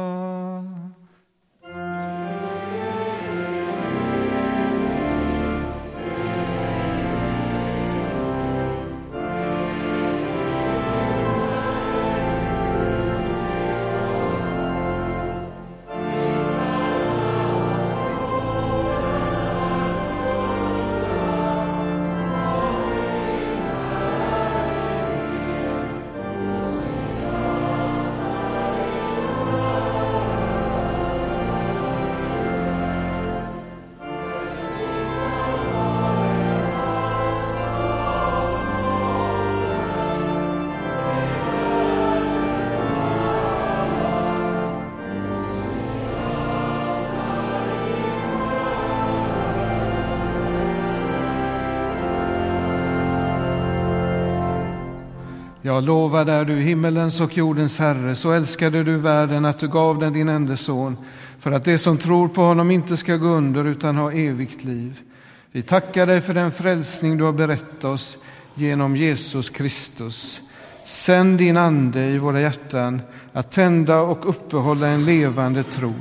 Jag lovar är du himmelens och jordens Herre, så älskade du världen att du gav den din enda son, för att det som tror på honom inte ska gå under utan ha evigt liv. Vi tackar dig för den frälsning du har berättat oss genom Jesus Kristus. Sänd din ande i våra hjärtan att tända och uppehålla en levande tro.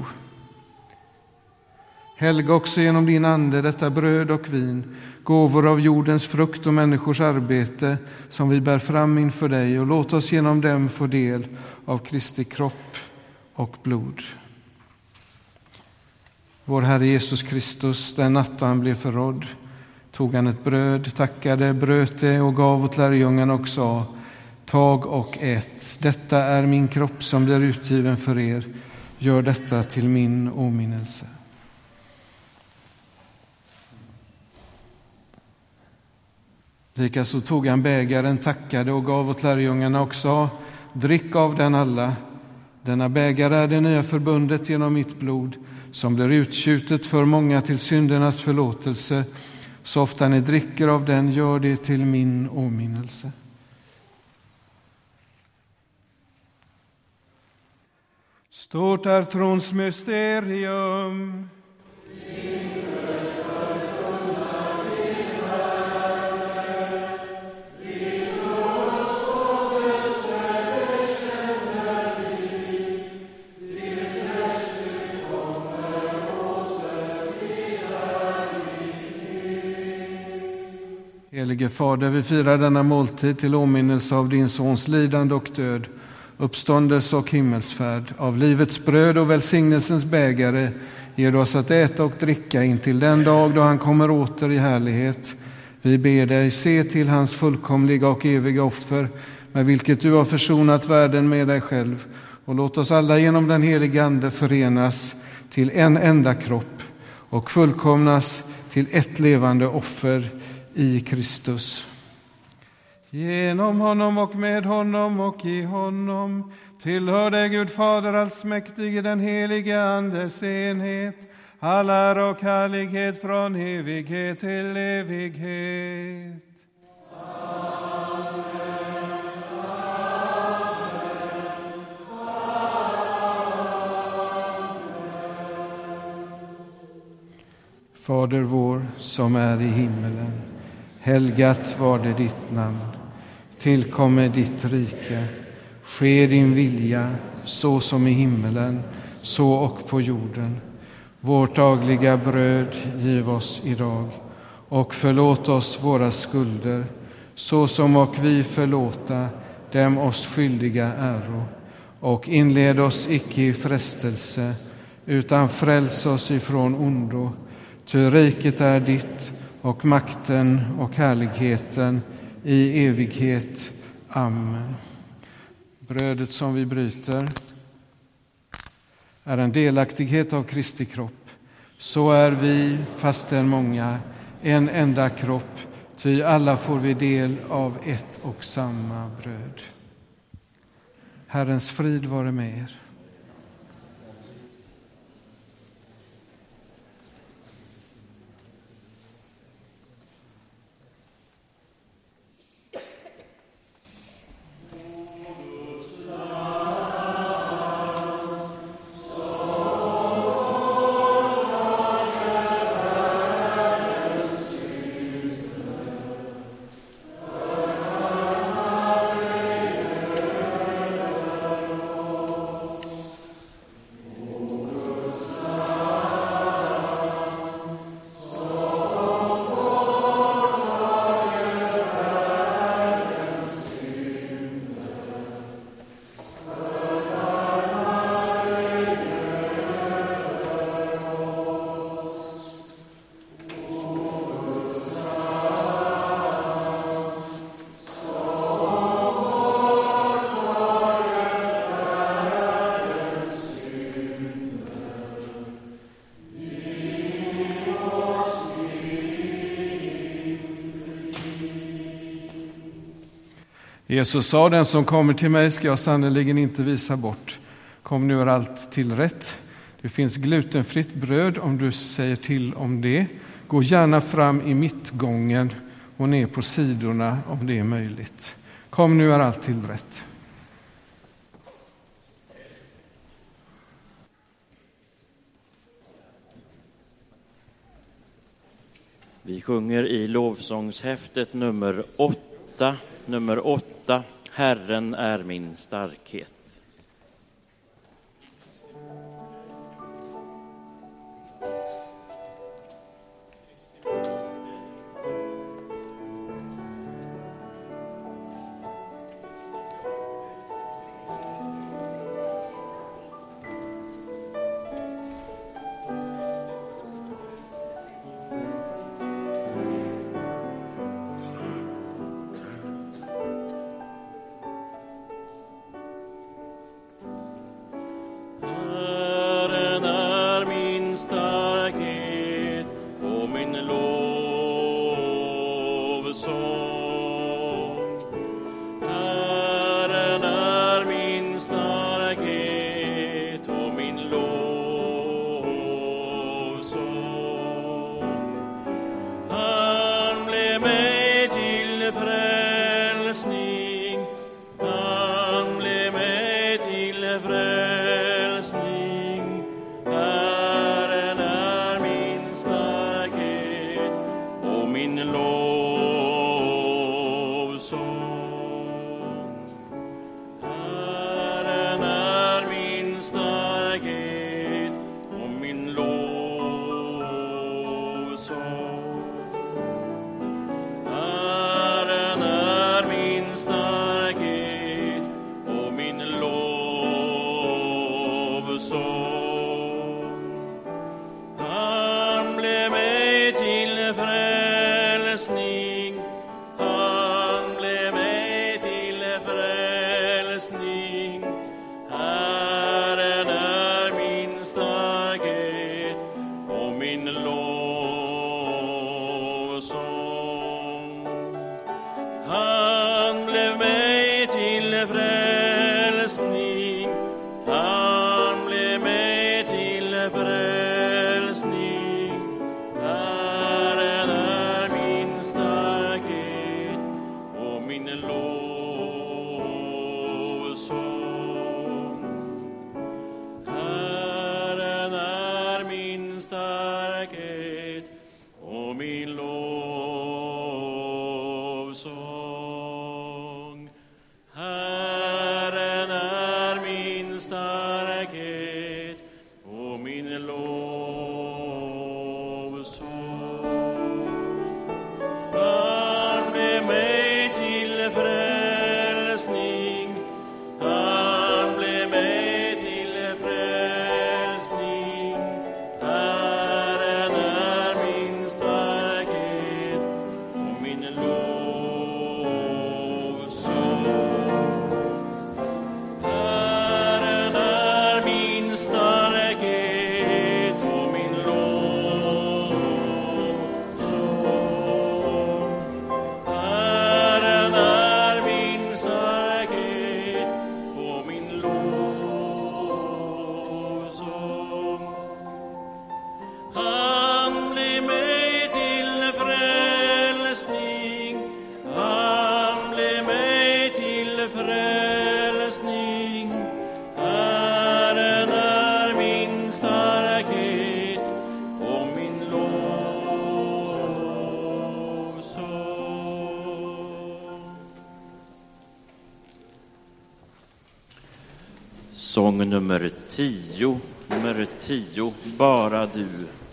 Helga också genom din ande detta bröd och vin, gåvor av jordens frukt och människors arbete som vi bär fram inför dig, och låt oss genom dem få del av Kristi kropp och blod. Vår Herre Jesus Kristus, den natt då han blev förrådd, tog han ett bröd, tackade, bröt det och gav åt lärjungarna och sa: tag och ät, detta är min kropp som blir utgiven för er, gör detta till min åminnelse. Likaså tog han bägaren, tackade och gav åt lärjungarna och sa: drick av den alla. Denna bägare är det nya förbundet genom mitt blod, som blir utgjutet för många till syndernas förlåtelse. Så ofta ni dricker av den, gör det till min åminnelse. Stort är trons mysterium. Helige Fader, vi firar denna måltid till åminnelse av din sons lidande och död, uppståndelse och himmelsfärd. Av livets bröd och välsignelsens bägare ger du oss att äta och dricka in till den dag då han kommer åter i härlighet. Vi ber dig, se till hans fullkomliga och eviga offer, med vilket du har försonat världen med dig själv, och låt oss alla genom den heliga Ande förenas till en enda kropp och fullkomnas till ett levande offer i Kristus. Genom honom och med honom och i honom tillhör dig Gud Fader allsmäktig i den heliga Andes enhet, all ära och härlighet från evighet till evighet. Fader vår som är i himmelen. Helgat var det ditt namn. Tillkommer ditt rike. Ske din vilja så som i himmelen, så och på jorden. Vårt dagliga bröd giv oss idag. Och förlåt oss våra skulder, så som och vi förlåta dem oss skyldiga äro. Och inled oss icke i frestelse, utan fräls oss ifrån ondo. Ty riket är ditt, och makten och härligheten i evighet. Amen. Brödet som vi bryter är en delaktighet av Kristi kropp. Så är vi, fastän många, en enda kropp, ty alla får vi del av ett och samma bröd. Herrens frid vare med er. Jesus sa, den som kommer till mig ska jag sannoliken inte visa bort. Kom, nu är allt tillrätt. Det finns glutenfritt bröd om du säger till om det. Gå gärna fram i mittgången och ner på sidorna om det är möjligt. Kom, nu är allt tillrätt. Vi sjunger i lovsångshäftet nummer åtta. Nummer åtta, Herren är min starkhet. starkhet Sång nummer tio, nummer tio, Bara du.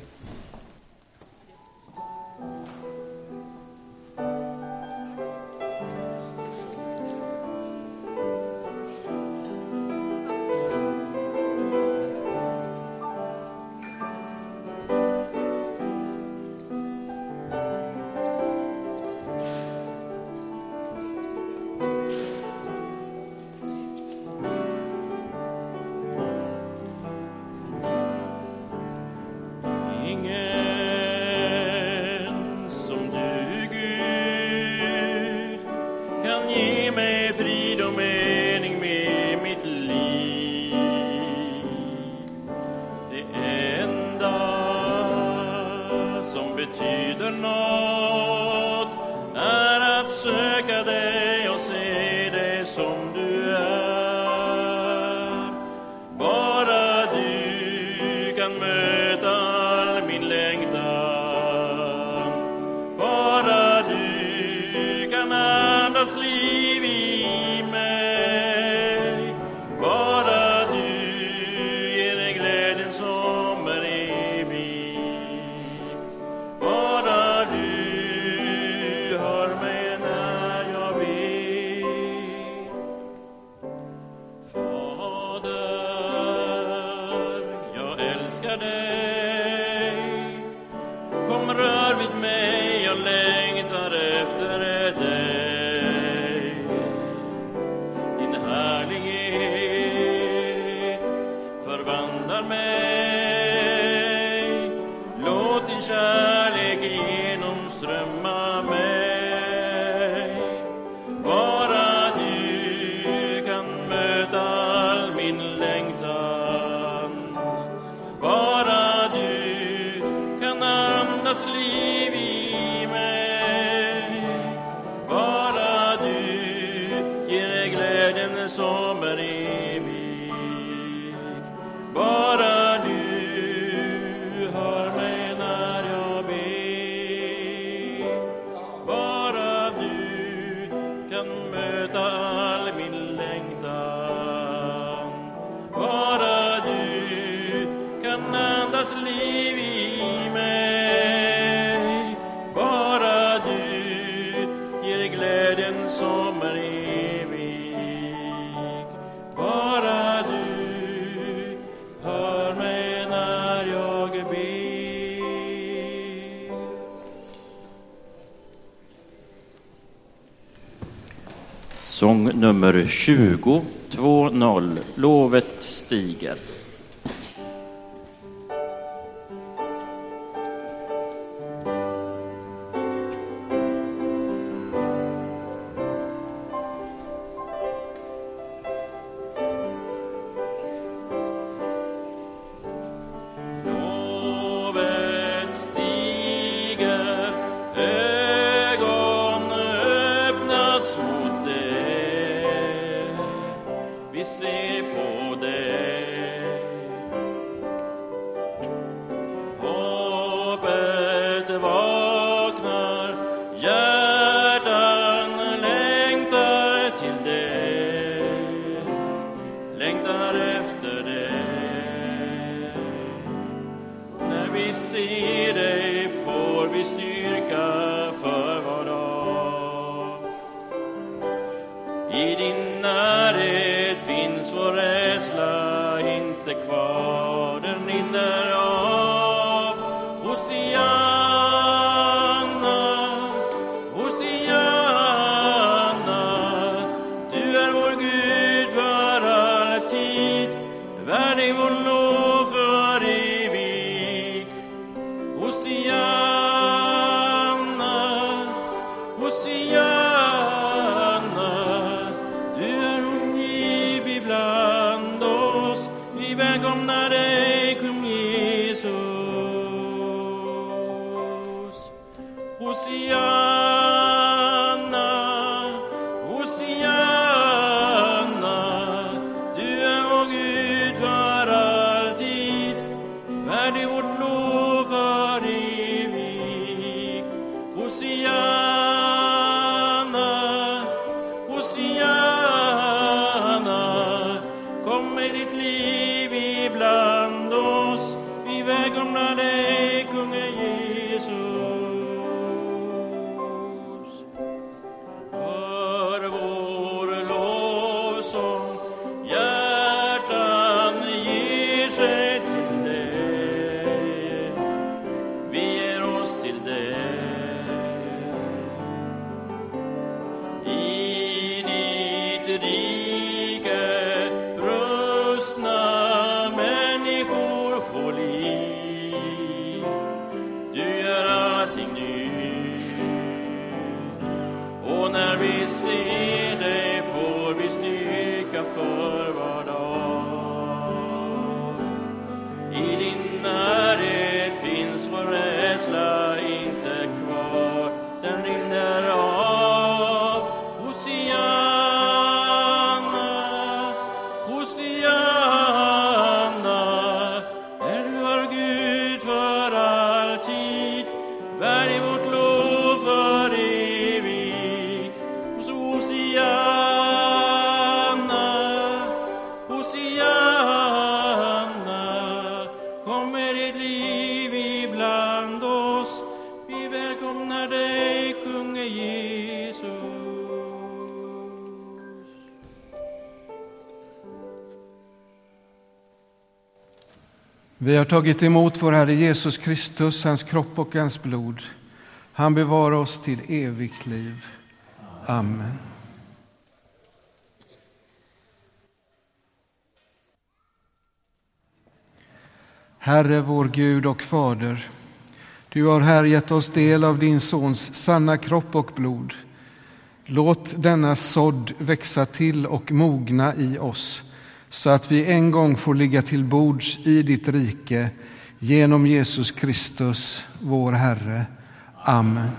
Sång nummer tjugo, två noll, Lovet stiger. Hosianna, kom med ditt ditt rike brustna människor får liv. Du gör allting nytt, och när vi ser dig får vi styrka för var dag. I din närhet finns vår rädsla inte kvar, den rinner av. Hosianna, Hosianna, är du vår Gud för alltid, värdig vårt lov för evigt. Och så Hosianna, Hosianna, kom med ditt liv ibland oss. Vi välkomnar dig, kunge Jesus. Vi har tagit emot vår Herre Jesus Kristus, hans kropp och hans blod. Han bevarar oss till evigt liv. Amen. Herre vår Gud och Fader, du har här gett oss del av din Sons sanna kropp och blod. Låt denna sådd växa till och mogna i oss, så att vi en gång får ligga till bords i ditt rike genom Jesus Kristus, vår Herre. Amen.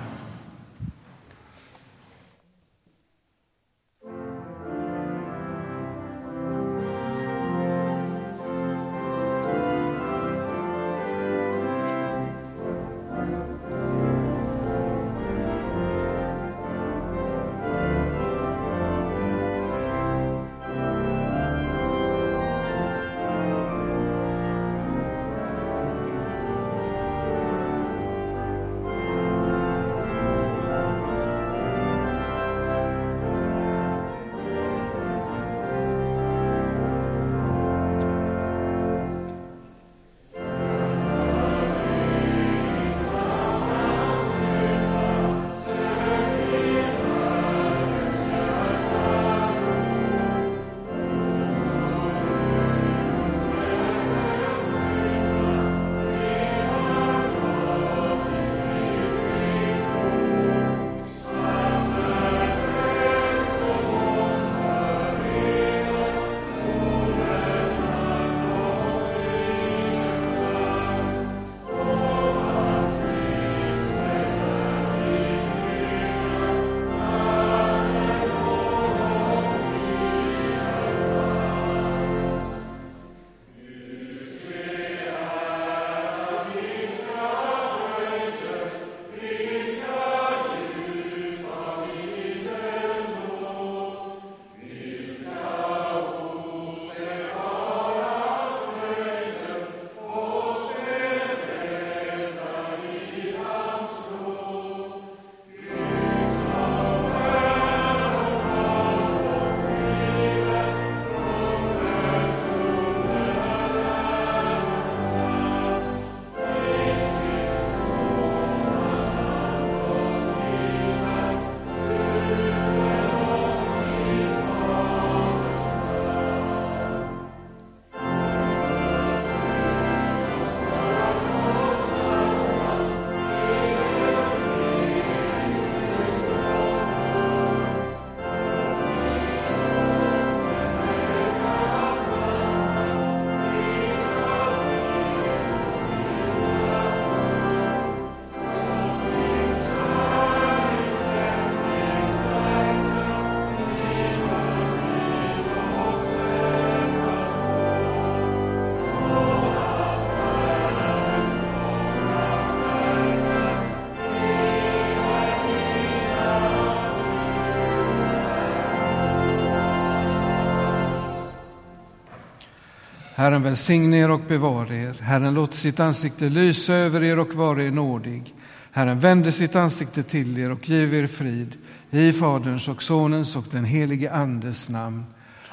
Herren välsigne er och bevara er. Herren låter sitt ansikte lysa över er och vara er nådig. Herren vänder sitt ansikte till er och ger er frid. I Faderns och Sonens och den helige Andes namn.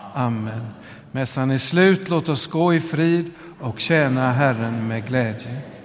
Amen. Mässan är slut. Låt oss gå i frid och tjäna Herren med glädje.